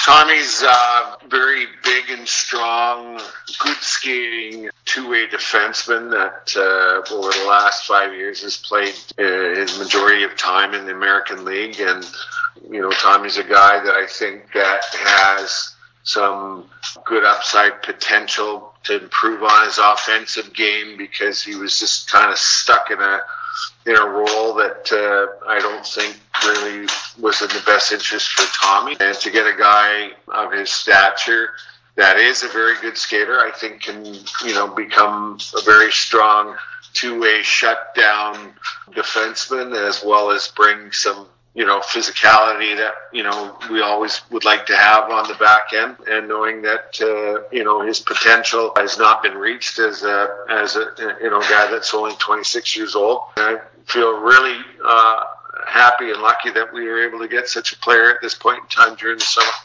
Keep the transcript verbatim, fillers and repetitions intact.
Tommy's uh, very big and strong, good skating, two-way defenseman that uh, over the last five years has played uh, his majority of time in the American League. And, you know, Tommy's a guy that I think that has some good upside potential to improve on his offensive game, because he was just kind of stuck in a in a role that uh, I don't think really was in the best interest for Tommy. And to get a guy of his stature that is a very good skater, I think can, you know, become a very strong two-way shutdown defenseman, as well as bring some, you know, physicality that, you know, we always would like to have on the back end. And knowing that, uh, you know, his potential has not been reached as a, as a, you know, guy that's only twenty-six years old. And I feel really uh, happy and lucky that we were able to get such a player at this point in time during the summer.